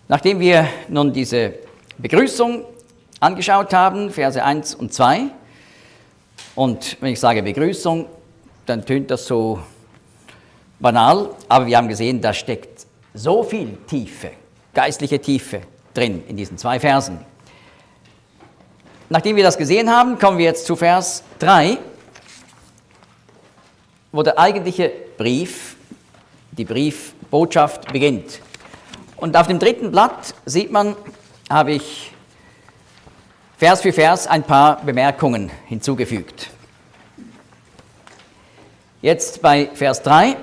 Nachdem wir nun diese Begrüßung angeschaut haben, Verse 1 und 2, und wenn ich sage Begrüßung, dann tönt das so banal, aber wir haben gesehen, da steckt so viel Tiefe, geistliche Tiefe drin in diesen 2 Versen. Nachdem wir das gesehen haben, kommen wir jetzt zu Vers 3, wo der eigentliche Brief, die Briefbotschaft beginnt. Und auf dem 3. Blatt sieht man, habe ich Vers für Vers ein paar Bemerkungen hinzugefügt. Jetzt bei Vers 3,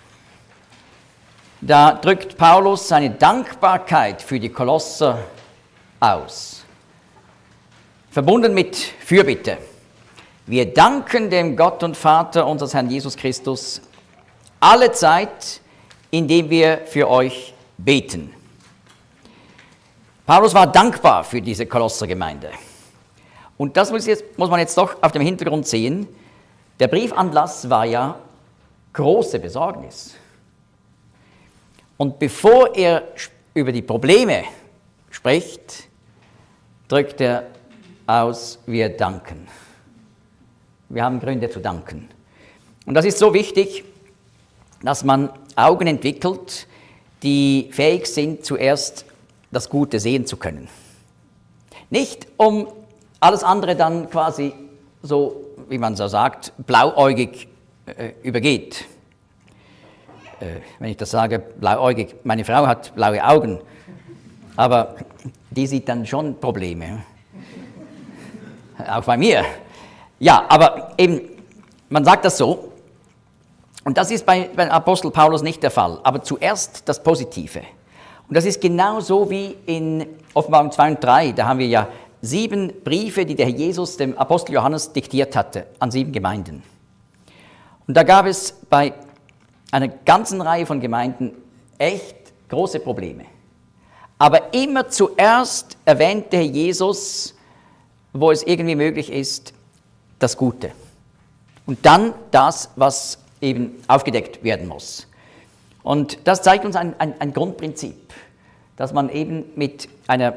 da drückt Paulus seine Dankbarkeit für die Kolosser aus, verbunden mit Fürbitte. Wir danken dem Gott und Vater unseres Herrn Jesus Christus alle Zeit, indem wir für euch beten. Paulus war dankbar für diese Kolossergemeinde. Und das muss man jetzt doch auf dem Hintergrund sehen. Der Briefanlass war ja große Besorgnis. Und bevor er über die Probleme spricht, drückt er aus, wir danken. Wir haben Gründe zu danken. Und das ist so wichtig, dass man Augen entwickelt, die fähig sind, zuerst das Gute sehen zu können. Nicht, um alles andere dann quasi so, wie man so sagt, blauäugig übergeht. Wenn ich das sage, blauäugig, meine Frau hat blaue Augen, aber die sieht dann schon Probleme. Auch bei mir. Ja, aber eben, man sagt das so, und das ist bei Apostel Paulus nicht der Fall, aber zuerst das Positive. Und das ist genauso wie in Offenbarung 2 und 3, da haben wir ja 7 Briefe, die der Herr Jesus dem Apostel Johannes diktiert hatte, an 7 Gemeinden. Und da gab es bei einer ganzen Reihe von Gemeinden echt große Probleme. Aber immer zuerst erwähnt der Herr Jesus, wo es irgendwie möglich ist, das Gute. Und dann das, was eben aufgedeckt werden muss. Und das zeigt uns ein Grundprinzip, dass man eben mit einer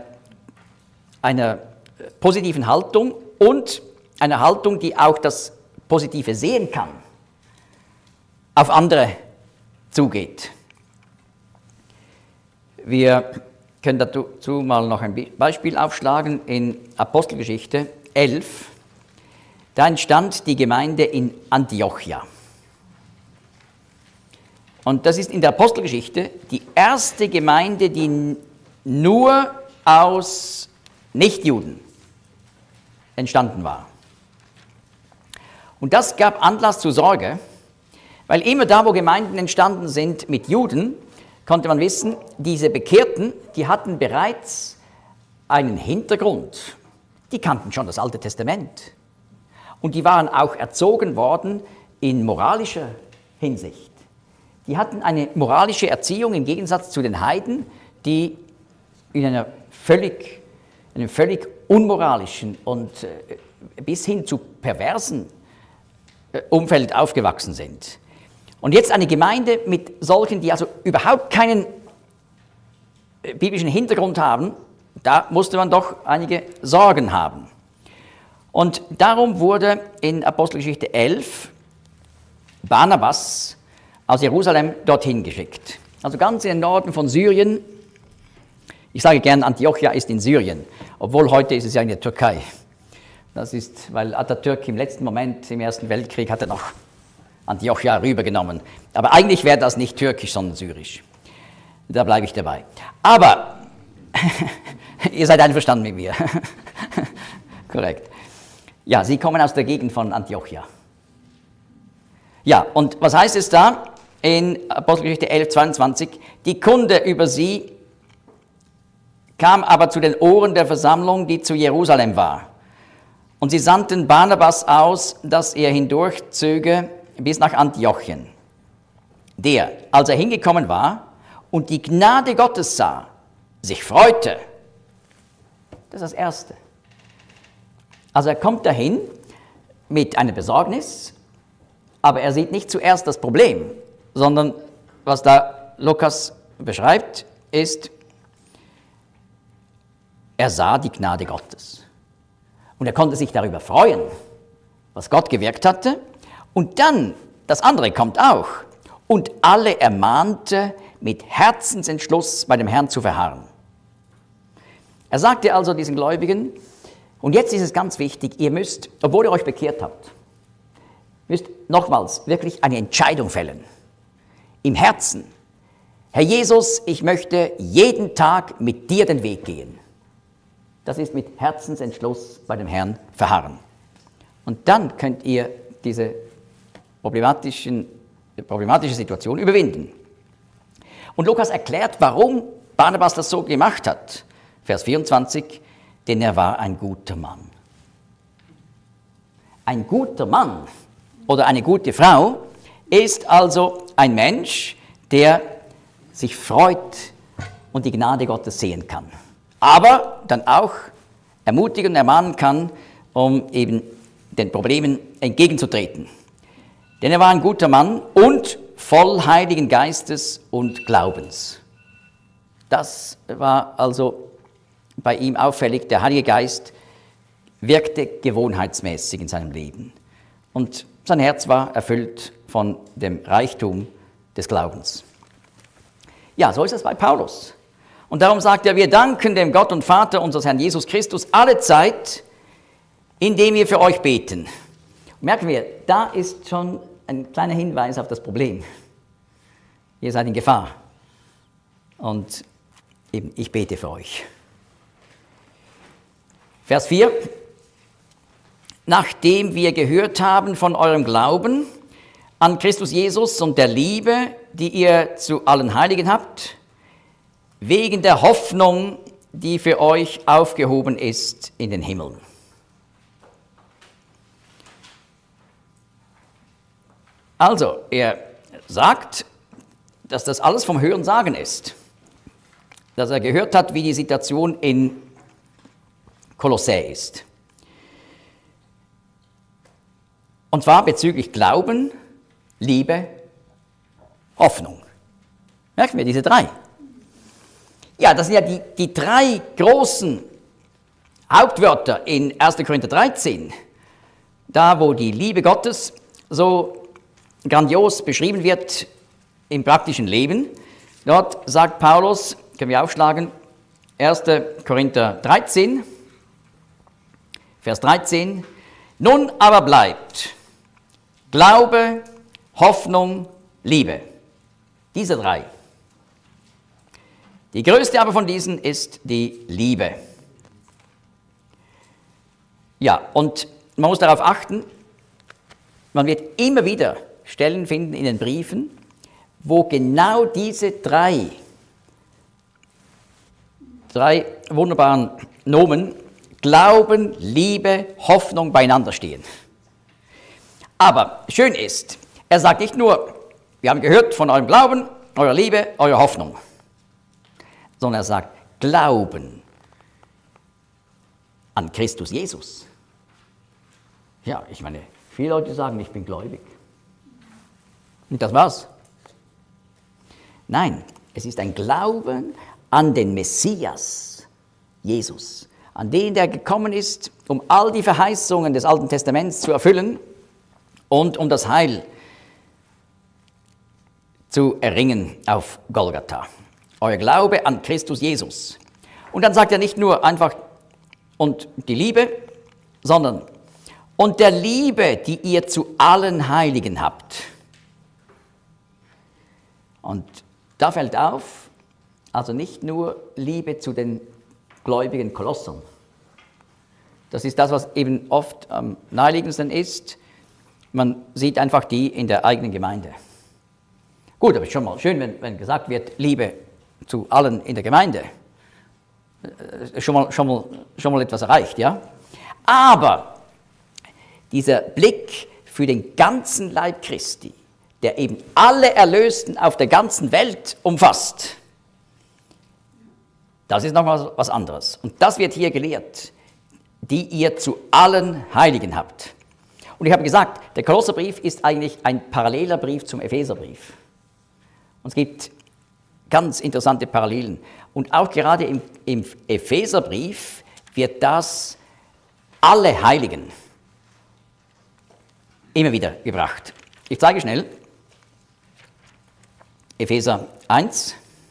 positiven Haltung und einer Haltung, die auch das Positive sehen kann, auf andere zugeht. Wir können dazu mal noch ein Beispiel aufschlagen in Apostelgeschichte 11. Da entstand die Gemeinde in Antiochia. Und das ist in der Apostelgeschichte die erste Gemeinde, die nur aus Nichtjuden entstanden war. Und das gab Anlass zur Sorge, weil immer da, wo Gemeinden entstanden sind mit Juden, konnte man wissen, diese Bekehrten, die hatten bereits einen Hintergrund. Die kannten schon das Alte Testament. Und die waren auch erzogen worden in moralischer Hinsicht. Die hatten eine moralische Erziehung im Gegensatz zu den Heiden, die in einem völlig unmoralischen und bis hin zu perversen Umfeld aufgewachsen sind. Und jetzt eine Gemeinde mit solchen, die also überhaupt keinen biblischen Hintergrund haben, da musste man doch einige Sorgen haben. Und darum wurde in Apostelgeschichte 11 Barnabas aus Jerusalem dorthin geschickt. Also ganz in den Norden von Syrien. Ich sage gern, Antiochia ist in Syrien, obwohl heute ist es ja in der Türkei. Das ist, weil Atatürk im letzten Moment im Ersten Weltkrieg hatte noch Antiochia rübergenommen. Aber eigentlich wäre das nicht türkisch, sondern syrisch. Da bleibe ich dabei. Aber ihr seid einverstanden mit mir. Korrekt. Ja, sie kommen aus der Gegend von Antiochia. Ja, und was heißt es da in Apostelgeschichte 11, 22? Die Kunde über sie kam aber zu den Ohren der Versammlung, die zu Jerusalem war. Und sie sandten Barnabas aus, dass er hindurchzöge bis nach Antiochien. Der, als er hingekommen war und die Gnade Gottes sah, sich freute. Das ist das Erste. Also er kommt dahin mit einer Besorgnis, aber er sieht nicht zuerst das Problem, sondern was da Lukas beschreibt, ist, er sah die Gnade Gottes. Und er konnte sich darüber freuen, was Gott gewirkt hatte. Und dann, das andere kommt auch. Und alle ermahnte, mit Herzensentschluss bei dem Herrn zu verharren. Er sagte also diesen Gläubigen, und jetzt ist es ganz wichtig, ihr müsst, obwohl ihr euch bekehrt habt, müsst nochmals wirklich eine Entscheidung fällen. Im Herzen. Herr Jesus, ich möchte jeden Tag mit dir den Weg gehen. Das ist mit Herzensentschluss bei dem Herrn verharren. Und dann könnt ihr diese problematische Situation überwinden. Und Lukas erklärt, warum Barnabas das so gemacht hat. Vers 24, denn er war ein guter Mann. Ein guter Mann oder eine gute Frau ist also ein Mensch, der sich freut und die Gnade Gottes sehen kann. Aber dann auch ermutigen und ermahnen kann, um eben den Problemen entgegenzutreten. Denn er war ein guter Mann und voll Heiligen Geistes und Glaubens. Das war also bei ihm auffällig. Der Heilige Geist wirkte gewohnheitsmäßig in seinem Leben. Und sein Herz war erfüllt von dem Reichtum des Glaubens. Ja, so ist es bei Paulus. Und darum sagt er, wir danken dem Gott und Vater unseres Herrn Jesus Christus alle Zeit, indem wir für euch beten. Merken wir, da ist schon ein kleiner Hinweis auf das Problem. Ihr seid in Gefahr. Und eben, ich bete für euch. Vers 4. Nachdem wir gehört haben von eurem Glauben an Christus Jesus und der Liebe, die ihr zu allen Heiligen habt, wegen der Hoffnung, die für euch aufgehoben ist in den Himmeln. Also, er sagt, dass das alles vom Hörensagen ist. Dass er gehört hat, wie die Situation in Kolossä ist. Und zwar bezüglich Glauben, Liebe, Hoffnung. Merken wir diese drei. Ja, das sind ja die drei großen Hauptwörter in 1. Korinther 13. Da, wo die Liebe Gottes so grandios beschrieben wird im praktischen Leben. Dort sagt Paulus, können wir aufschlagen, 1. Korinther 13, Vers 13, nun aber bleibt Glaube, Hoffnung, Liebe. Diese drei. Die größte aber von diesen ist die Liebe. Ja, und man muss darauf achten, man wird immer wieder Stellen finden in den Briefen, wo genau diese drei wunderbaren Nomen Glauben, Liebe, Hoffnung beieinander stehen. Aber schön ist, er sagt nicht nur, wir haben gehört von eurem Glauben, eurer Liebe, eurer Hoffnung, sondern er sagt Glauben an Christus Jesus. Ja, ich meine, viele Leute sagen, ich bin gläubig. Und das war's. Nein, es ist ein Glauben an den Messias, Jesus, an den, der gekommen ist, um all die Verheißungen des Alten Testaments zu erfüllen und um das Heil zu erringen auf Golgatha. Euer Glaube an Christus Jesus. Und dann sagt er nicht nur einfach und die Liebe, sondern und der Liebe, die ihr zu allen Heiligen habt. Und da fällt auf, also nicht nur Liebe zu den gläubigen Kolossern. Das ist das, was eben oft am naheliegendsten ist. Man sieht einfach die in der eigenen Gemeinde. Gut, aber es ist schon mal schön, wenn gesagt wird, Liebe zu allen in der Gemeinde. Schon mal etwas erreicht, ja? Aber dieser Blick für den ganzen Leib Christi, der eben alle Erlösten auf der ganzen Welt umfasst, das ist nochmal was anderes. Und das wird hier gelehrt, die ihr zu allen Heiligen habt. Und ich habe gesagt, der Kolosserbrief ist eigentlich ein paralleler Brief zum Epheserbrief. Und es gibt Ganz interessante Parallelen. Und auch gerade im Epheserbrief wird das alle Heiligen immer wieder gebracht. Ich zeige schnell. Epheser 1,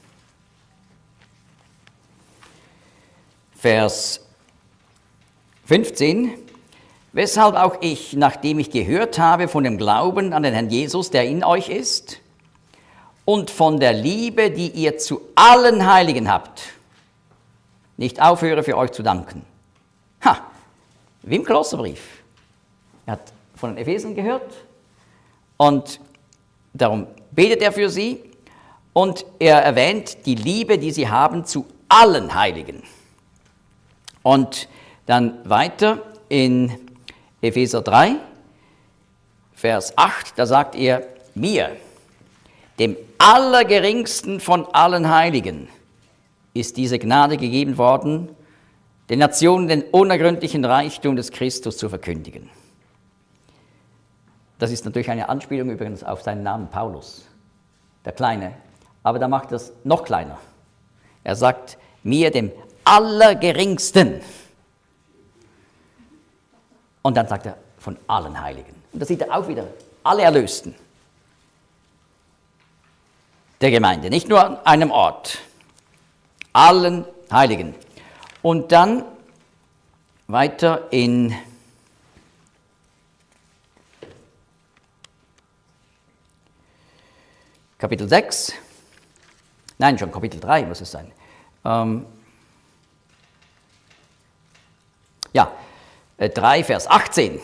Vers 15. Weshalb auch ich, nachdem ich gehört habe von dem Glauben an den Herrn Jesus, der in euch ist, und von der Liebe, die ihr zu allen Heiligen habt, nicht aufhöre, für euch zu danken. Wie im Kolosserbrief. Er hat von den Ephesern gehört und darum betet er für sie und er erwähnt die Liebe, die sie haben zu allen Heiligen. Und dann weiter in Epheser 3, Vers 8, da sagt er, mir, dem Allergeringsten von allen Heiligen, ist diese Gnade gegeben worden, den Nationen den unergründlichen Reichtum des Christus zu verkündigen. Das ist natürlich eine Anspielung übrigens auf seinen Namen Paulus, der Kleine. Aber da macht er es noch kleiner. Er sagt, mir, dem Allergeringsten. Und dann sagt er, von allen Heiligen. Und da sieht er auch wieder, alle Erlösten der Gemeinde, nicht nur an einem Ort. Allen Heiligen. Und dann weiter in Kapitel 6, nein, schon Kapitel 3 muss es sein. 3, Vers 18.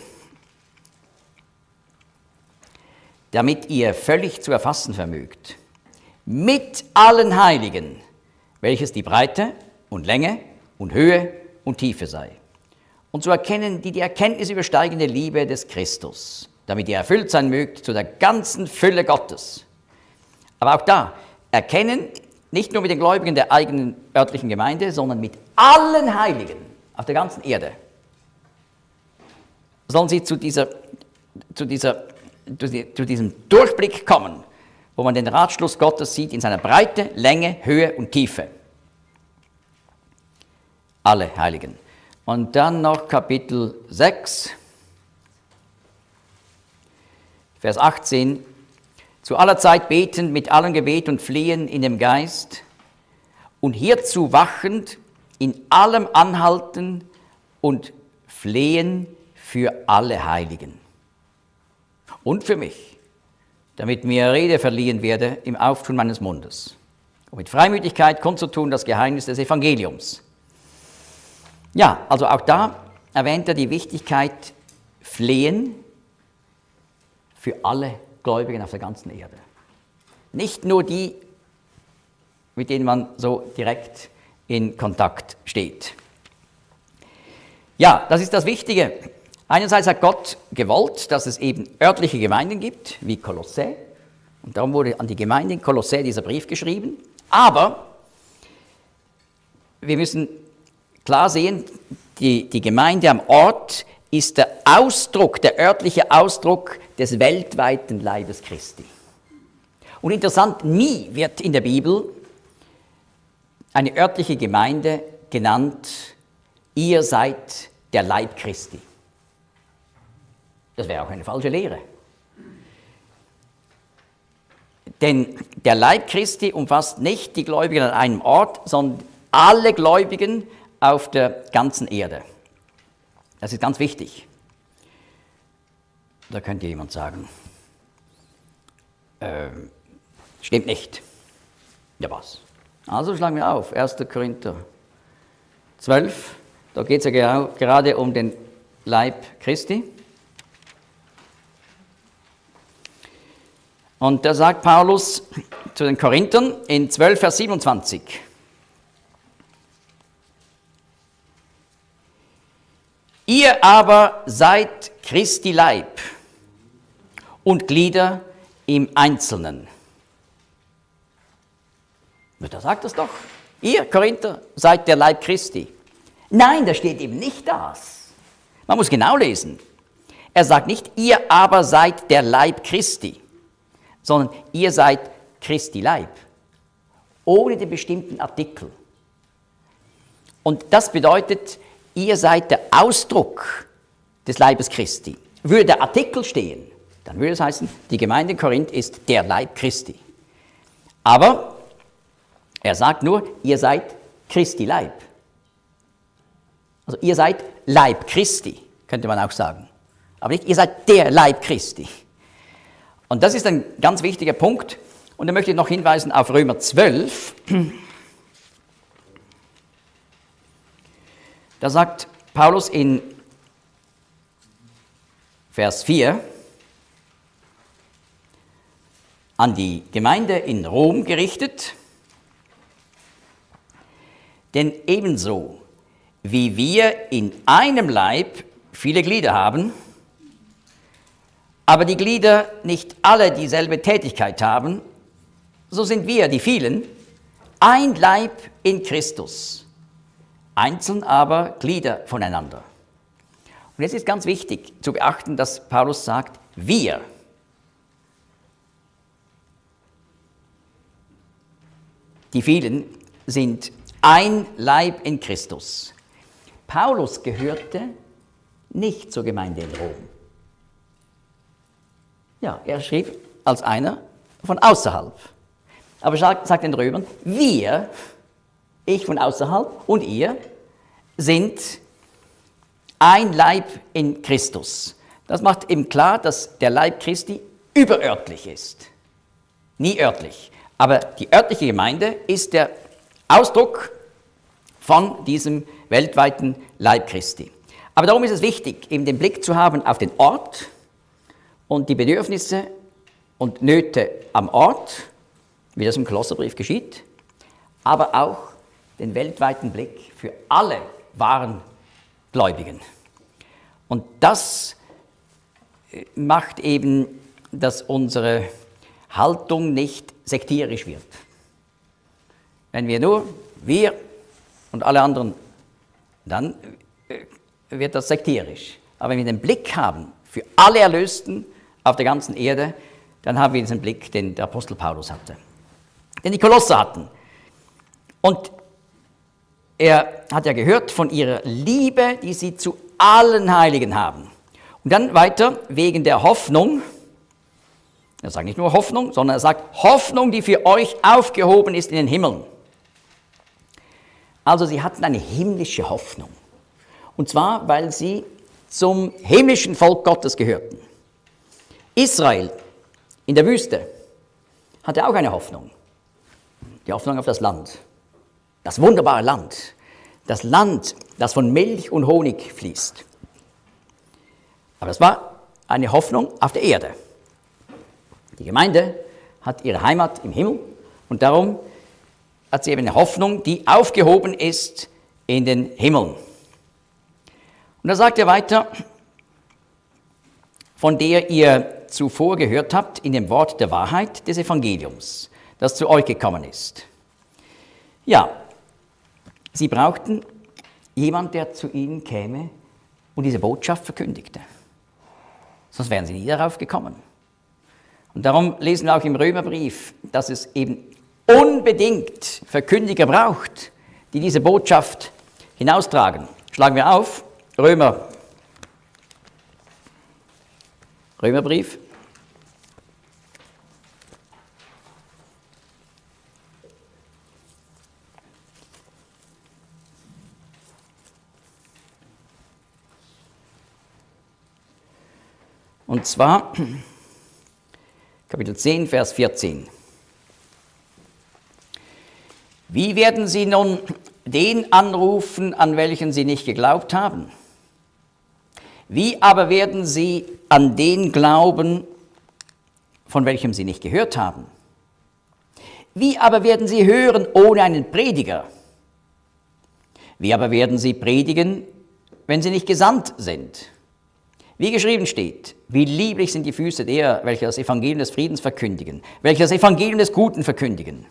Damit ihr völlig zu erfassen vermögt, mit allen Heiligen, welches die Breite und Länge und Höhe und Tiefe sei. Und zu erkennen die Erkenntnis übersteigende Liebe des Christus, damit ihr erfüllt sein mögt zu der ganzen Fülle Gottes. Aber auch da, erkennen, nicht nur mit den Gläubigen der eigenen örtlichen Gemeinde, sondern mit allen Heiligen auf der ganzen Erde. Sollen sie zu diesem Durchblick kommen, wo man den Ratschluss Gottes sieht in seiner Breite, Länge, Höhe und Tiefe. Alle Heiligen. Und dann noch Kapitel 6, Vers 18. Zu aller Zeit beten mit allem Gebet und Flehen in dem Geist und hierzu wachend in allem Anhalten und Flehen für alle Heiligen. Und für mich, damit mir Rede verliehen werde im Auftun meines Mundes, um mit Freimütigkeit kundzutun das Geheimnis des Evangeliums. Ja, also auch da erwähnt er die Wichtigkeit Flehen für alle Gläubigen auf der ganzen Erde. Nicht nur die, mit denen man so direkt in Kontakt steht. Ja, das ist das Wichtige. Einerseits hat Gott gewollt, dass es eben örtliche Gemeinden gibt, wie Kolossä. Und darum wurde an die Gemeinde in Kolossä dieser Brief geschrieben. Aber wir müssen klar sehen, die Gemeinde am Ort ist der Ausdruck, der örtliche Ausdruck des weltweiten Leibes Christi. Und interessant, nie wird in der Bibel eine örtliche Gemeinde genannt, ihr seid der Leib Christi. Das wäre auch eine falsche Lehre. Denn der Leib Christi umfasst nicht die Gläubigen an einem Ort, sondern alle Gläubigen auf der ganzen Erde. Das ist ganz wichtig. Da könnte jemand sagen, stimmt nicht. Ja, was? Also schlagen wir auf, 1. Korinther 12, da geht es ja gerade um den Leib Christi. Und da sagt Paulus zu den Korinthern in 12, Vers 27, ihr aber seid Christi Leib und Glieder im Einzelnen. Da sagt es doch, ihr Korinther seid der Leib Christi. Nein, da steht eben nicht das. Man muss genau lesen. Er sagt nicht, ihr aber seid der Leib Christi, sondern ihr seid Christi Leib ohne den bestimmten Artikel. Und das bedeutet, ihr seid der Ausdruck des Leibes Christi. Würde der Artikel stehen, dann würde es heißen, die Gemeinde in Korinth ist der Leib Christi. Aber er sagt nur, ihr seid Christi Leib. Also ihr seid Leib Christi, könnte man auch sagen. Aber nicht, ihr seid der Leib Christi. Und das ist ein ganz wichtiger Punkt. Und da möchte ich noch hinweisen auf Römer 12. Da sagt Paulus in Vers 4 an die Gemeinde in Rom gerichtet, denn ebenso wie wir in einem Leib viele Glieder haben, aber die Glieder nicht alle dieselbe Tätigkeit haben, so sind wir, die vielen, ein Leib in Christus, einzeln aber Glieder voneinander. Und es ist ganz wichtig zu beachten, dass Paulus sagt, wir. Die vielen sind ein Leib in Christus. Paulus gehörte nicht zur Gemeinde in Rom. Ja, er schrieb als einer von außerhalb. Aber sagt den Römern, wir, ich von außerhalb und ihr, sind ein Leib in Christus. Das macht eben klar, dass der Leib Christi überörtlich ist. Nie örtlich. Aber die örtliche Gemeinde ist der Ausdruck von diesem weltweiten Leib Christi. Aber darum ist es wichtig, eben den Blick zu haben auf den Ort und die Bedürfnisse und Nöte am Ort, wie das im Kolosserbrief geschieht, aber auch den weltweiten Blick für alle wahren Gläubigen. Und das macht eben, dass unsere Haltung nicht sektierisch wird. Wenn wir nur, wir und alle anderen, dann wird das sektierisch. Aber wenn wir den Blick haben für alle Erlösten auf der ganzen Erde, dann haben wir diesen Blick, den der Apostel Paulus hatte. Den die Kolosser hatten. Und er hat ja gehört von ihrer Liebe, die sie zu allen Heiligen haben. Und dann weiter, wegen der Hoffnung. Er sagt nicht nur Hoffnung, sondern er sagt Hoffnung, die für euch aufgehoben ist in den Himmeln. Also sie hatten eine himmlische Hoffnung. Und zwar, weil sie zum himmlischen Volk Gottes gehörten. Israel in der Wüste hatte auch eine Hoffnung. Die Hoffnung auf das Land. Das wunderbare Land. Das Land, das von Milch und Honig fließt. Aber es war eine Hoffnung auf der Erde. Die Gemeinde hat ihre Heimat im Himmel und darum hat sie eben eine Hoffnung, die aufgehoben ist in den Himmeln. Und da sagt er weiter, von der ihr zuvor gehört habt in dem Wort der Wahrheit des Evangeliums, das zu euch gekommen ist. Ja, sie brauchten jemanden, der zu ihnen käme und diese Botschaft verkündigte. Sonst wären sie nie darauf gekommen. Und darum lesen wir auch im Römerbrief, dass es eben unbedingt Verkündiger braucht, die diese Botschaft hinaustragen. Schlagen wir auf, Römerbrief. Und zwar Kapitel 10, Vers 14. Wie werden sie nun den anrufen, an welchen sie nicht geglaubt haben? Wie aber werden sie an den glauben, von welchem sie nicht gehört haben? Wie aber werden sie hören ohne einen Prediger? Wie aber werden sie predigen, wenn sie nicht gesandt sind? Wie geschrieben steht, wie lieblich sind die Füße derer, welche das Evangelium des Friedens verkündigen, welche das Evangelium des Guten verkündigen.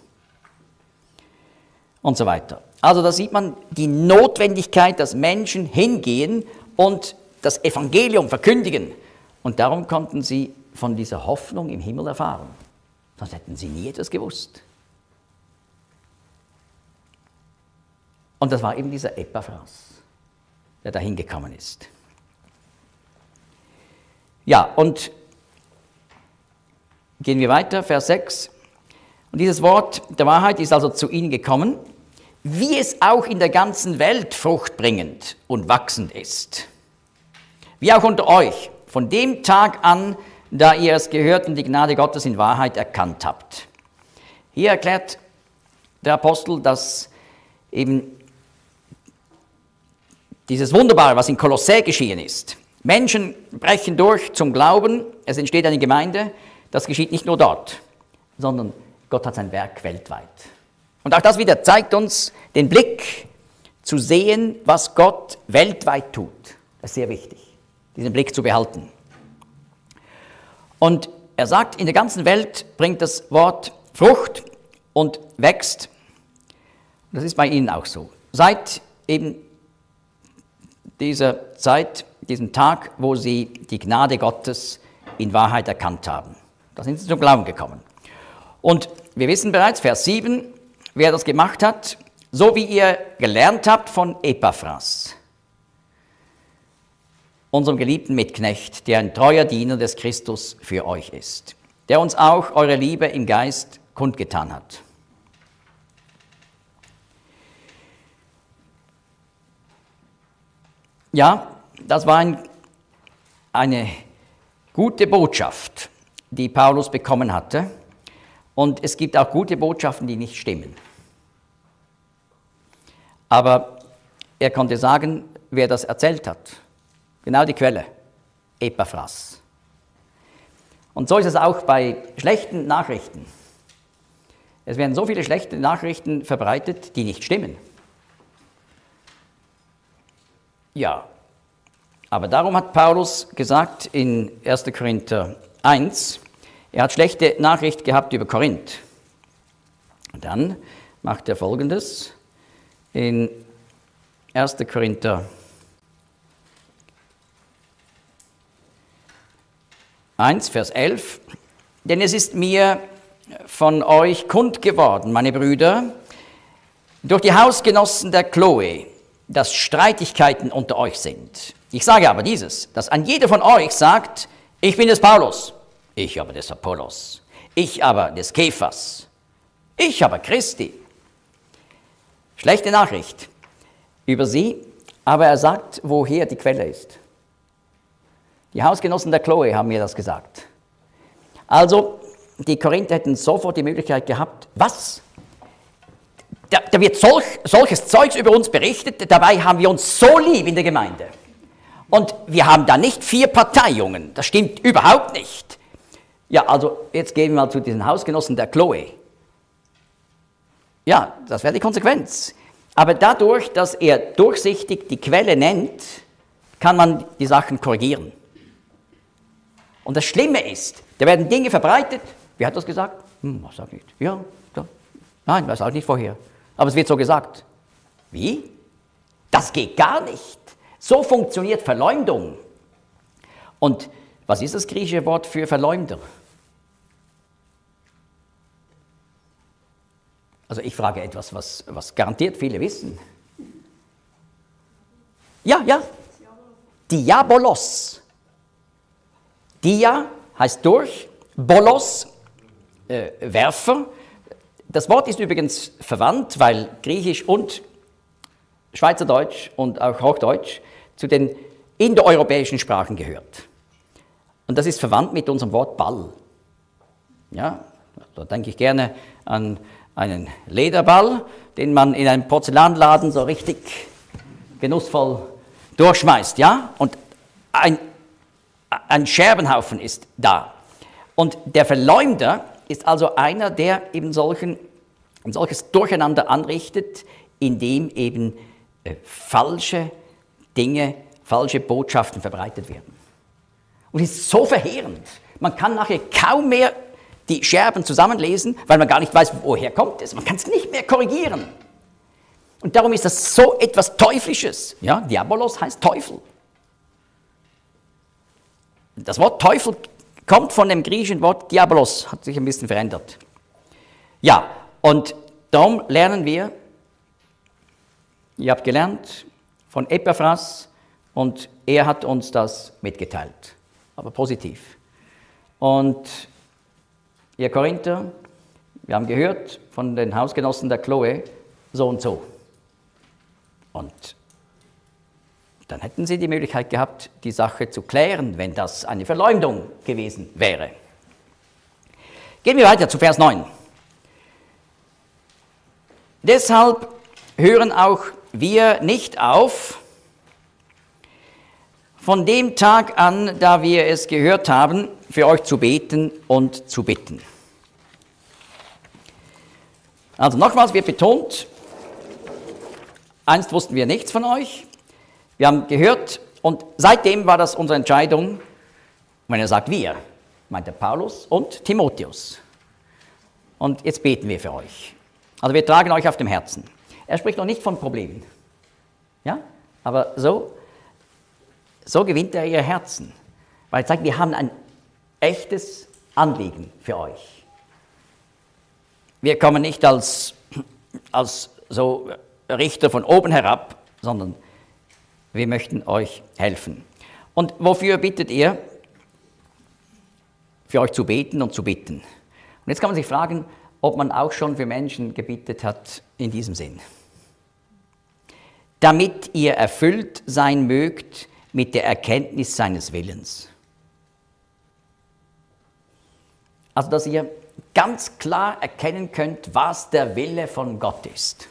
Und so weiter. Also da sieht man die Notwendigkeit, dass Menschen hingehen und das Evangelium verkündigen. Und darum konnten sie von dieser Hoffnung im Himmel erfahren. Sonst hätten sie nie etwas gewusst. Und das war eben dieser Epaphras, der da hingekommen ist. Ja, und gehen wir weiter, Vers 6. Und dieses Wort der Wahrheit ist also zu ihnen gekommen, wie es auch in der ganzen Welt fruchtbringend und wachsend ist. Wie auch unter euch, von dem Tag an, da ihr es gehört und die Gnade Gottes in Wahrheit erkannt habt. Hier erklärt der Apostel, dass eben dieses Wunderbare, was in Kolossä geschehen ist. Menschen brechen durch zum Glauben, es entsteht eine Gemeinde, das geschieht nicht nur dort, sondern Gott hat sein Werk weltweit. Und auch das wieder zeigt uns den Blick zu sehen, was Gott weltweit tut. Das ist sehr wichtig, diesen Blick zu behalten. Und er sagt, in der ganzen Welt bringt das Wort Frucht und wächst. Das ist bei Ihnen auch so. Seit eben dieser Zeit, diesem Tag, wo Sie die Gnade Gottes in Wahrheit erkannt haben. Da sind Sie zum Glauben gekommen. Und wir wissen bereits, Vers 7, wer das gemacht hat, so wie ihr gelernt habt von Epaphras, unserem geliebten Mitknecht, der ein treuer Diener des Christus für euch ist, der uns auch eure Liebe im Geist kundgetan hat. Ja, das war eine gute Botschaft, die Paulus bekommen hatte. Und es gibt auch gute Botschaften, die nicht stimmen. Aber er konnte sagen, wer das erzählt hat. Genau die Quelle, Epaphras. Und so ist es auch bei schlechten Nachrichten. Es werden so viele schlechte Nachrichten verbreitet, die nicht stimmen. Ja, aber darum hat Paulus gesagt in 1. Korinther 1, er hat schlechte Nachricht gehabt über Korinth. Und dann macht er Folgendes in 1. Korinther 1, Vers 11. Denn es ist mir von euch kund geworden, meine Brüder, durch die Hausgenossen der Chloe, dass Streitigkeiten unter euch sind. Ich sage aber dieses, dass an jeder von euch sagt, ich bin des Paulus, ich aber des Apollos, ich aber des Kephas, ich aber Christi. Schlechte Nachricht über sie, aber er sagt, woher die Quelle ist. Die Hausgenossen der Chloe haben mir das gesagt. Also, die Korinther hätten sofort die Möglichkeit gehabt, was? Da wird solches Zeugs über uns berichtet, dabei haben wir uns so lieb in der Gemeinde. Und wir haben da nicht 4 Parteiungen, das stimmt überhaupt nicht. Ja, also jetzt gehen wir mal zu diesen Hausgenossen der Chloe. Ja, das wäre die Konsequenz. Aber dadurch, dass er durchsichtig die Quelle nennt, kann man die Sachen korrigieren. Und das Schlimme ist, da werden Dinge verbreitet. Wer hat das gesagt? Was sag nicht. Ja, so. Nein, weiß auch nicht vorher. Aber es wird so gesagt. Wie? Das geht gar nicht. So funktioniert Verleumdung. Und was ist das griechische Wort für Verleumder? Also ich frage etwas, was garantiert viele wissen. Ja. Diabolos. Dia heißt durch, Bolos, Werfer. Das Wort ist übrigens verwandt, weil Griechisch und Schweizerdeutsch und auch Hochdeutsch zu den indoeuropäischen Sprachen gehört. Und das ist verwandt mit unserem Wort Ball. Ja, da denke ich gerne an einen Lederball, den man in einem Porzellanladen so richtig genussvoll durchschmeißt. Ja? Und ein Scherbenhaufen ist da. Und der Verleumder ist also einer, der eben ein solches Durcheinander anrichtet, indem eben falsche Dinge, falsche Botschaften verbreitet werden. Und es ist so verheerend. Man kann nachher kaum mehr die Scherben zusammenlesen, weil man gar nicht weiß, woher kommt es. Man kann es nicht mehr korrigieren. Und darum ist das so etwas Teuflisches. Ja, Diabolos heißt Teufel. Das Wort Teufel kommt von dem griechischen Wort Diabolos, hat sich ein bisschen verändert. Ja, und darum lernen wir, Ihr habt gelernt von Epaphras und er hat uns das mitgeteilt, aber positiv. Und ihr Korinther, wir haben gehört von den Hausgenossen der Chloe, so und so. Und dann hätten sie die Möglichkeit gehabt, die Sache zu klären, wenn das eine Verleumdung gewesen wäre. Gehen wir weiter zu Vers 9. Deshalb hören auch wir nicht auf, von dem Tag an, da wir es gehört haben, für euch zu beten und zu bitten. Also nochmals wird betont, einst wussten wir nichts von euch, wir haben gehört und seitdem war das unsere Entscheidung, wenn er sagt wir, meint er Paulus und Timotheus. Und jetzt beten wir für euch. Also wir tragen euch auf dem Herzen. Er spricht noch nicht von Problemen, ja? Aber so gewinnt er ihr Herzen, weil er sagt, wir haben ein echtes Anliegen für euch. Wir kommen nicht als so Richter von oben herab, sondern wir möchten euch helfen. Und wofür bittet ihr? Für euch zu beten und zu bitten. Und jetzt kann man sich fragen, ob man auch schon für Menschen gebetet hat in diesem Sinn. Damit ihr erfüllt sein mögt mit der Erkenntnis seines Willens. Also, dass ihr ganz klar erkennen könnt, was der Wille von Gott ist.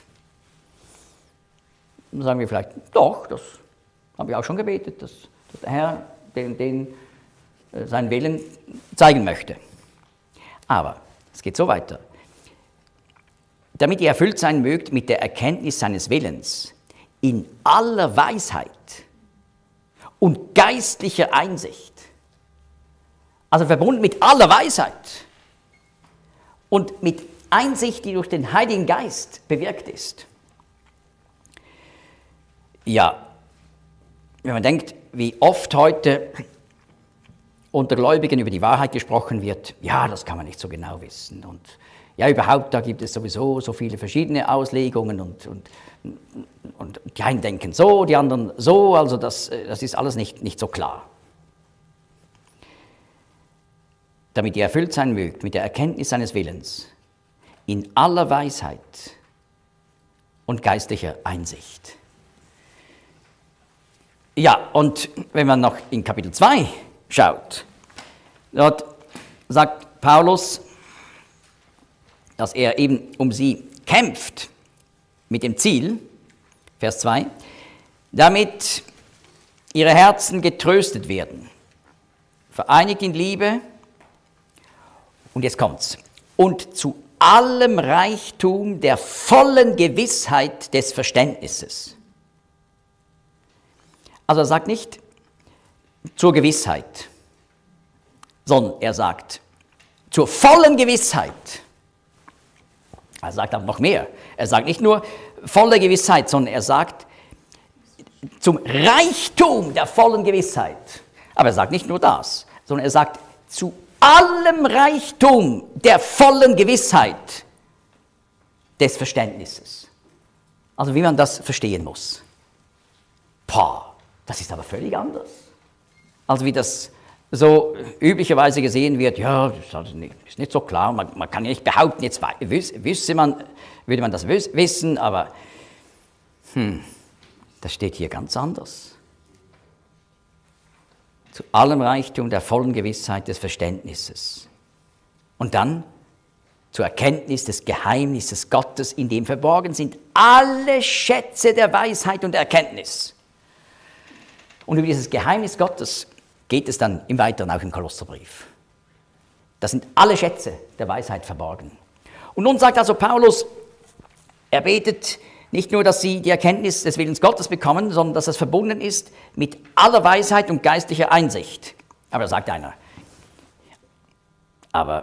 Dann sagen wir vielleicht, doch, das habe ich auch schon gebetet, dass der Herr seinen Willen zeigen möchte. Aber es geht so weiter. Damit ihr erfüllt sein mögt mit der Erkenntnis seines Willens, in aller Weisheit und geistlicher Einsicht. Also verbunden mit aller Weisheit und mit Einsicht, die durch den Heiligen Geist bewirkt ist. Ja, wenn man denkt, wie oft heute unter Gläubigen über die Wahrheit gesprochen wird, ja, das kann man nicht so genau wissen. Und ja, überhaupt, da gibt es sowieso so viele verschiedene Auslegungen und die einen denken so, die anderen so, also das ist alles nicht so klar. Damit ihr erfüllt sein mögt mit der Erkenntnis seines Willens, in aller Weisheit und geistlicher Einsicht. Ja, und wenn man noch in Kapitel 2 schaut, dort sagt Paulus, dass er eben um sie kämpft mit dem Ziel, Vers 2, damit ihre Herzen getröstet werden, vereinigt in Liebe, und jetzt kommt's, und zu allem Reichtum der vollen Gewissheit des Verständnisses. Also er sagt nicht zur Gewissheit, sondern er sagt zur vollen Gewissheit. Er sagt aber noch mehr. Er sagt nicht nur volle Gewissheit, sondern er sagt zum Reichtum der vollen Gewissheit. Aber er sagt nicht nur das, sondern er sagt zu allem Reichtum der vollen Gewissheit des Verständnisses. Also wie man das verstehen muss. Das ist aber völlig anders. Also wie das so üblicherweise gesehen wird, ja, das ist nicht so klar, man kann ja nicht behaupten, jetzt würde man das wissen, aber das steht hier ganz anders. Zu allem Reichtum der vollen Gewissheit des Verständnisses. Und dann zur Erkenntnis des Geheimnisses Gottes, in dem verborgen sind alle Schätze der Weisheit und der Erkenntnis. Und über dieses Geheimnis Gottes geht es dann im Weiteren auch im Kolosserbrief. Da sind alle Schätze der Weisheit verborgen. Und nun sagt also Paulus, er betet nicht nur, dass sie die Erkenntnis des Willens Gottes bekommen, sondern dass es verbunden ist mit aller Weisheit und geistlicher Einsicht. Aber da sagt einer, aber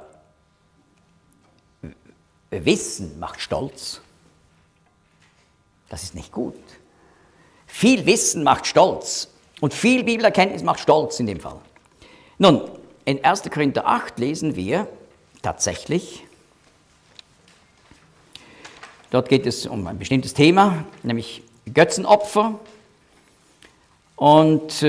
Wissen macht stolz. Das ist nicht gut. Viel Wissen macht stolz. Und viel Bibelerkenntnis macht stolz in dem Fall. Nun, in 1. Korinther 8 lesen wir tatsächlich, dort geht es um ein bestimmtes Thema, nämlich Götzenopfer. Und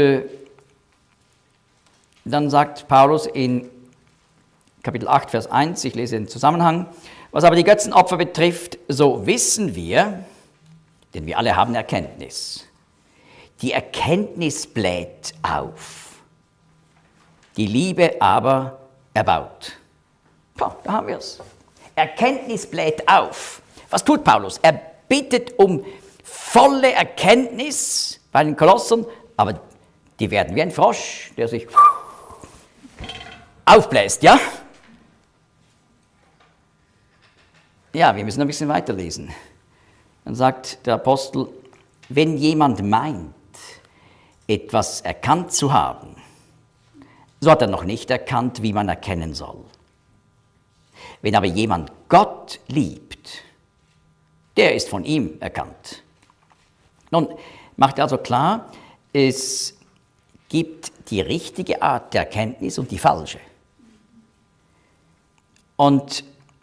dann sagt Paulus in Kapitel 8, Vers 1, ich lese den Zusammenhang, was aber die Götzenopfer betrifft, so wissen wir, denn wir alle haben Erkenntnis. Die Erkenntnis bläht auf, die Liebe aber erbaut. Da haben wir es. Erkenntnis bläht auf. Was tut Paulus? Er bittet um volle Erkenntnis bei den Kolossern, aber die werden wie ein Frosch, der sich aufbläst, ja? Ja, wir müssen ein bisschen weiterlesen. Dann sagt der Apostel, wenn jemand meint, etwas erkannt zu haben, so hat er noch nicht erkannt, wie man erkennen soll. Wenn aber jemand Gott liebt, der ist von ihm erkannt. Nun macht er also klar, es gibt die richtige Art der Erkenntnis und die falsche. Und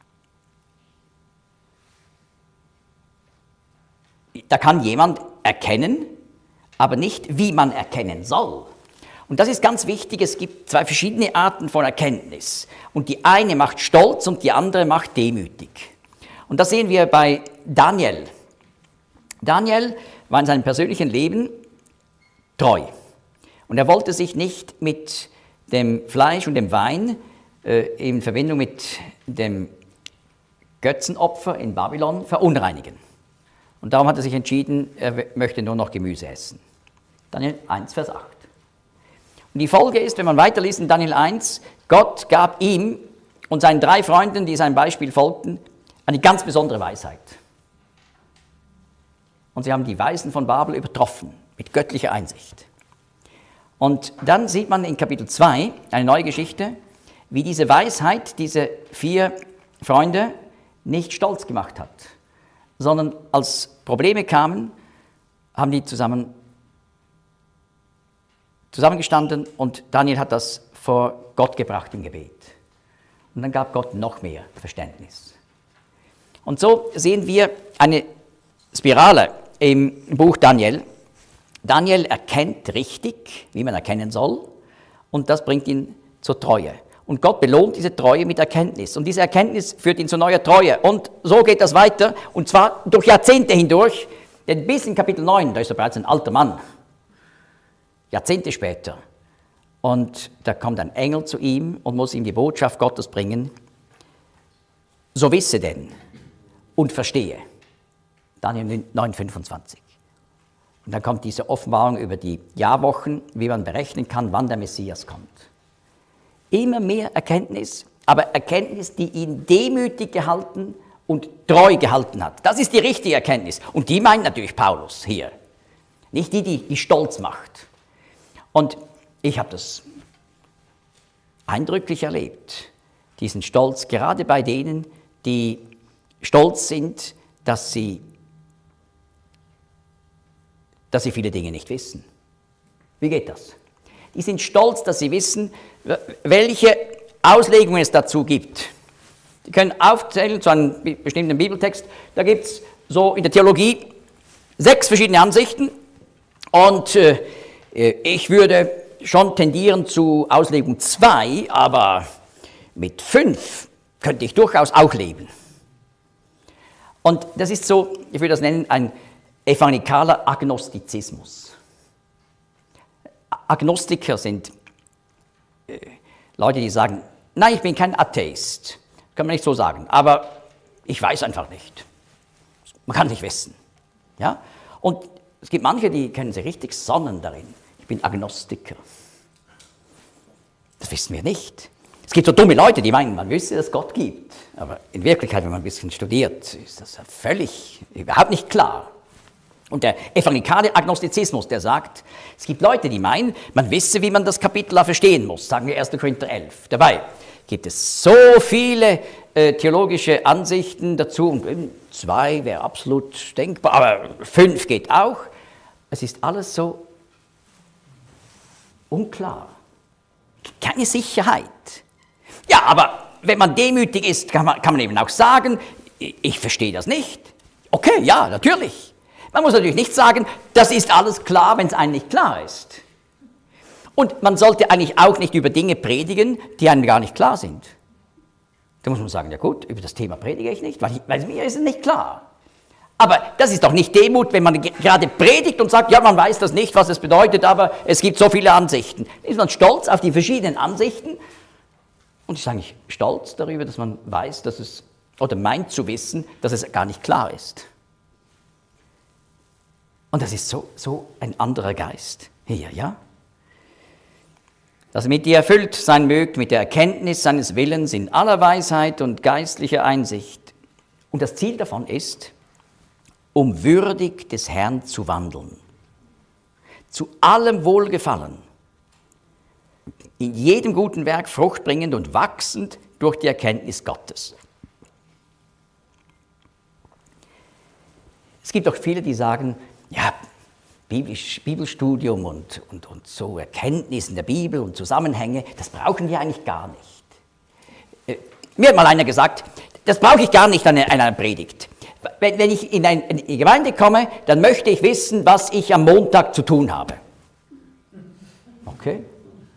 da kann jemand erkennen, aber nicht, wie man erkennen soll. Und das ist ganz wichtig, es gibt zwei verschiedene Arten von Erkenntnis. Und die eine macht stolz und die andere macht demütig. Und das sehen wir bei Daniel. Daniel war in seinem persönlichen Leben treu. Und er wollte sich nicht mit dem Fleisch und dem Wein in Verbindung mit dem Götzenopfer in Babylon verunreinigen. Und darum hat er sich entschieden, er möchte nur noch Gemüse essen. Daniel 1, Vers 8. Und die Folge ist, wenn man weiterliest in Daniel 1, Gott gab ihm und seinen 3 Freunden, die seinem Beispiel folgten, eine ganz besondere Weisheit. Und sie haben die Weisen von Babel übertroffen mit göttlicher Einsicht. Und dann sieht man in Kapitel 2 eine neue Geschichte, wie diese Weisheit diese 4 Freunde nicht stolz gemacht hat, sondern als Probleme kamen, haben die zusammengestanden und Daniel hat das vor Gott gebracht im Gebet. Und dann gab Gott noch mehr Verständnis. Und so sehen wir eine Spirale im Buch Daniel. Daniel erkennt richtig, wie man erkennen soll, und das bringt ihn zur Treue. Und Gott belohnt diese Treue mit Erkenntnis. Und diese Erkenntnis führt ihn zu neuer Treue. Und so geht das weiter, und zwar durch Jahrzehnte hindurch. Denn bis in Kapitel 9, da ist er bereits ein alter Mann. Jahrzehnte später. Und da kommt ein Engel zu ihm und muss ihm die Botschaft Gottes bringen. So wisse denn und verstehe. Daniel 9,25. Und dann kommt diese Offenbarung über die Jahrwochen, wie man berechnen kann, wann der Messias kommt. Immer mehr Erkenntnis, aber Erkenntnis, die ihn demütig gehalten und treu gehalten hat. Das ist die richtige Erkenntnis. Und die meint natürlich Paulus hier. Nicht die stolz macht. Und ich habe das eindrücklich erlebt, diesen Stolz, gerade bei denen, die stolz sind, dass sie viele Dinge nicht wissen. Wie geht das? Die sind stolz, dass sie wissen, welche Auslegungen es dazu gibt. Die können aufzählen zu einem bestimmten Bibeltext. Da gibt es so in der Theologie 6 verschiedene Ansichten. Und ich würde schon tendieren zu Auslegung 2, aber mit 5 könnte ich durchaus auch leben. Und das ist so, ich würde das nennen, ein evangelikaler Agnostizismus. Agnostiker sind Leute, die sagen, nein, ich bin kein Atheist. Kann man nicht so sagen, aber ich weiß einfach nicht. Man kann es nicht wissen. Ja? Und es gibt manche, die können sich richtig sonnen darin. Ich bin Agnostiker. Das wissen wir nicht. Es gibt so dumme Leute, die meinen, man wüsste, dass es Gott gibt. Aber in Wirklichkeit, wenn man ein bisschen studiert, ist das überhaupt nicht klar. Und der evangelikale Agnostizismus, der sagt, es gibt Leute, die meinen, man wisse, wie man das Kapitel verstehen muss. Sagen wir 1. Korinther 11. Dabei gibt es so viele theologische Ansichten dazu. Und 2 wäre absolut denkbar, aber 5 geht auch. Es ist alles so unklar. Keine Sicherheit. Ja, aber wenn man demütig ist, kann man eben auch sagen, ich verstehe das nicht. Okay, ja, natürlich. Man muss natürlich nicht sagen, das ist alles klar, wenn es einem nicht klar ist. Und man sollte eigentlich auch nicht über Dinge predigen, die einem gar nicht klar sind. Da muss man sagen, ja gut, über das Thema predige ich nicht, weil mir ist es nicht klar. Aber das ist doch nicht Demut, wenn man gerade predigt und sagt, ja, man weiß das nicht, was es bedeutet, aber es gibt so viele Ansichten. Ist man stolz auf die verschiedenen Ansichten? Und ich sage eigentlich stolz darüber, dass man weiß, dass es, oder meint zu wissen, dass es gar nicht klar ist. Und das ist so ein anderer Geist hier, ja? Dass er mit dir erfüllt sein mögt, mit der Erkenntnis seines Willens in aller Weisheit und geistlicher Einsicht. Und das Ziel davon ist, um würdig des Herrn zu wandeln, zu allem Wohlgefallen, in jedem guten Werk fruchtbringend und wachsend durch die Erkenntnis Gottes. Es gibt auch viele, die sagen, ja, Bibelstudium und so Erkenntnis in der Bibel und Zusammenhänge, das brauchen wir eigentlich gar nicht. Mir hat mal einer gesagt, das brauche ich gar nicht an einer Predigt. Wenn ich in die Gemeinde komme, dann möchte ich wissen, was ich am Montag zu tun habe. Okay.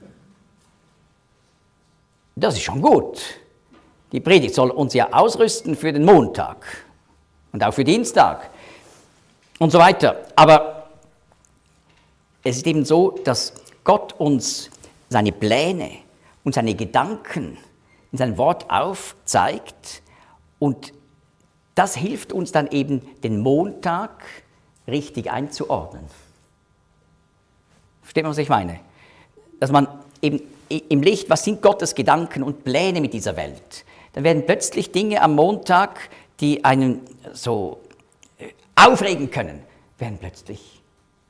Das ist schon gut. Die Predigt soll uns ja ausrüsten für den Montag und auch für Dienstag und so weiter. Aber es ist eben so, dass Gott uns seine Pläne und seine Gedanken in seinem Wort aufzeigt und das hilft uns dann eben, den Montag richtig einzuordnen. Versteht man, was ich meine? Dass man eben im Licht, was sind Gottes Gedanken und Pläne mit dieser Welt? Dann werden plötzlich Dinge am Montag, die einen so aufregen können, werden plötzlich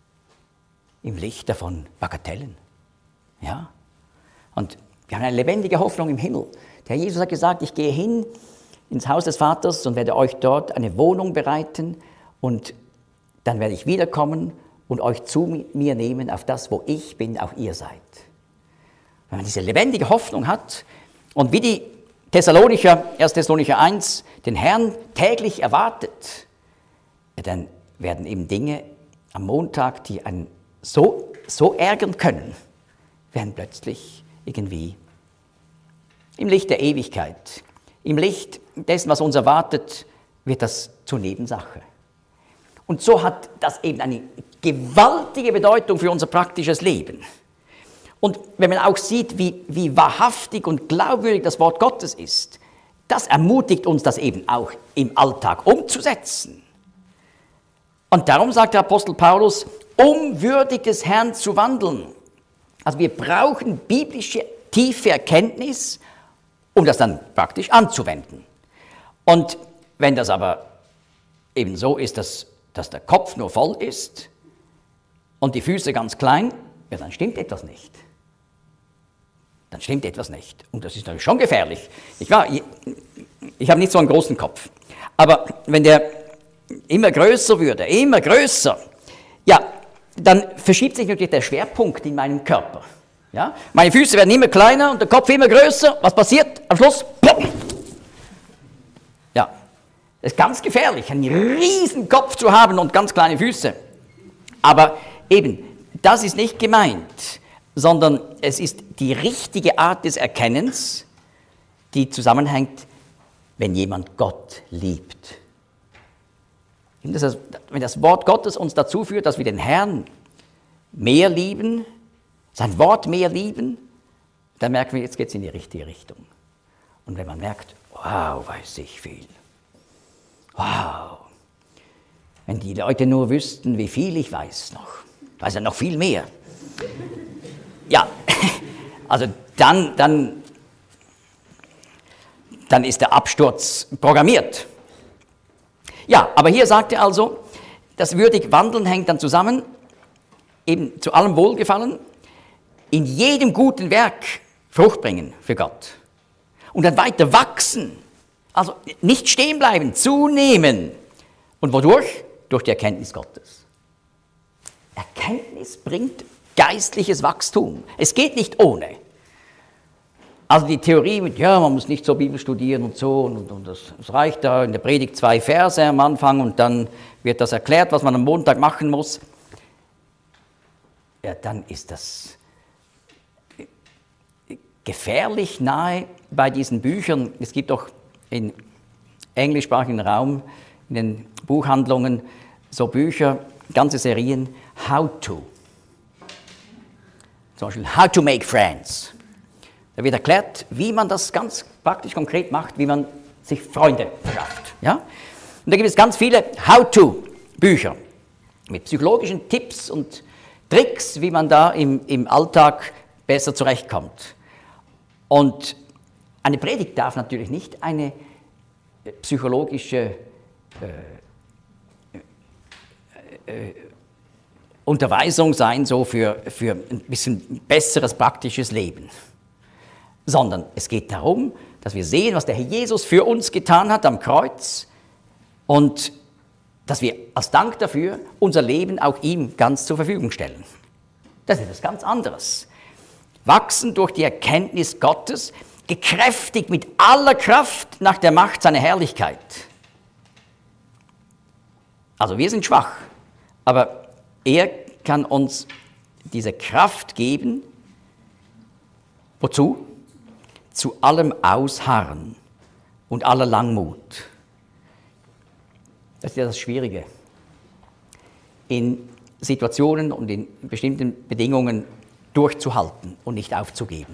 im Licht davon Bagatellen. Ja? Und wir haben eine lebendige Hoffnung im Himmel. Der Herr Jesus hat gesagt, ich gehe hin ins Haus des Vaters und werde euch dort eine Wohnung bereiten und dann werde ich wiederkommen und euch zu mir nehmen, auf das, wo ich bin, auch ihr seid. Wenn man diese lebendige Hoffnung hat und wie die Thessalonicher, 1. Thessalonicher 1, den Herrn täglich erwartet, dann werden eben Dinge am Montag, die einen so ärgern können, werden plötzlich irgendwie im Licht der Ewigkeit, im Licht dessen, was uns erwartet, wird das zur Nebensache. Und so hat das eben eine gewaltige Bedeutung für unser praktisches Leben. Und wenn man auch sieht, wie wahrhaftig und glaubwürdig das Wort Gottes ist, das ermutigt uns, das eben auch im Alltag umzusetzen. Und darum sagt der Apostel Paulus, um würdig des Herrn zu wandeln. Also wir brauchen biblische tiefe Erkenntnis, um das dann praktisch anzuwenden. Und wenn das aber eben so ist, dass der Kopf nur voll ist und die Füße ganz klein, ja, dann stimmt etwas nicht. Dann stimmt etwas nicht. Und das ist natürlich schon gefährlich. Ich habe nicht so einen großen Kopf. Aber wenn der immer größer würde, immer größer, ja, dann verschiebt sich natürlich der Schwerpunkt in meinem Körper. Ja? Meine Füße werden immer kleiner und der Kopf immer größer. Was passiert? Am Schluss, plopp! Ja, das ist ganz gefährlich, einen riesen Kopf zu haben und ganz kleine Füße. Aber eben, das ist nicht gemeint, sondern es ist die richtige Art des Erkennens, die zusammenhängt, wenn jemand Gott liebt. Wenn das Wort Gottes uns dazu führt, dass wir den Herrn mehr lieben, sein Wort mehr lieben, dann merken wir, jetzt geht es in die richtige Richtung. Und wenn man merkt, wow, weiß ich viel. Wow. Wenn die Leute nur wüssten, wie viel ich weiß noch. Ich weiß ja noch viel mehr. Ja, also dann ist der Absturz programmiert. Ja, aber hier sagt er also, das würdig Wandeln hängt dann zusammen, eben zu allem Wohlgefallen, in jedem guten Werk Frucht bringen für Gott. Und dann weiter wachsen, also nicht stehen bleiben, zunehmen. Und wodurch? Durch die Erkenntnis Gottes. Erkenntnis bringt geistliches Wachstum. Es geht nicht ohne. Also die Theorie mit, ja, man muss nicht so Bibel studieren und so, und das reicht da in der Predigt 2 Verse am Anfang und dann wird das erklärt, was man am Montag machen muss. Ja, dann ist das gefährlich nahe bei diesen Büchern. Es gibt auch im englischsprachigen Raum, in den Buchhandlungen, so Bücher, ganze Serien, How to. Zum Beispiel How to make friends. Da wird erklärt, wie man das ganz praktisch konkret macht, wie man sich Freunde schafft. Ja? Und da gibt es ganz viele How-to-Bücher mit psychologischen Tipps und Tricks, wie man da im Alltag besser zurechtkommt. Und eine Predigt darf natürlich nicht eine psychologische Unterweisung sein, so für ein bisschen besseres praktisches Leben. Sondern es geht darum, dass wir sehen, was der Herr Jesus für uns getan hat am Kreuz und dass wir als Dank dafür unser Leben auch ihm ganz zur Verfügung stellen. Das ist etwas ganz anderes. Wachsen durch die Erkenntnis Gottes, gekräftigt mit aller Kraft nach der Macht seiner Herrlichkeit. Also wir sind schwach, aber er kann uns diese Kraft geben. Wozu? Zu allem Ausharren und aller Langmut. Das ist ja das Schwierige. In Situationen und in bestimmten Bedingungen durchzuhalten und nicht aufzugeben.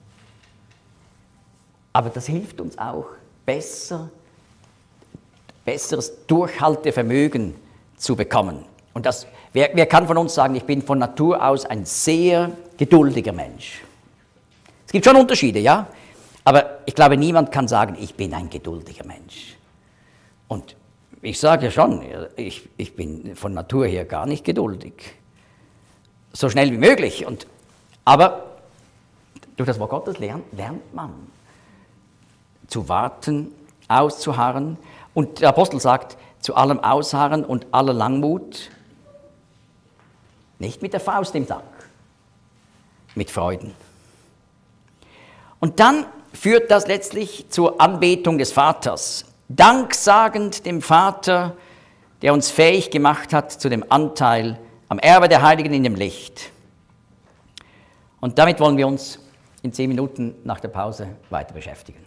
Aber das hilft uns auch, besseres Durchhaltevermögen zu bekommen. Und wer kann von uns sagen, ich bin von Natur aus ein sehr geduldiger Mensch? Es gibt schon Unterschiede, ja? Aber ich glaube, niemand kann sagen, ich bin ein geduldiger Mensch. Und ich sage ja schon, ich bin von Natur her gar nicht geduldig. So schnell wie möglich. Aber durch das Wort Gottes lernt man zu warten, auszuharren. Und der Apostel sagt, zu allem Ausharren und aller Langmut, nicht mit der Faust im Sack, mit Freuden. Und dann führt das letztlich zur Anbetung des Vaters. Danksagend dem Vater, der uns fähig gemacht hat zu dem Anteil am Erbe der Heiligen in dem Licht. Und damit wollen wir uns in 10 Minuten nach der Pause weiter beschäftigen.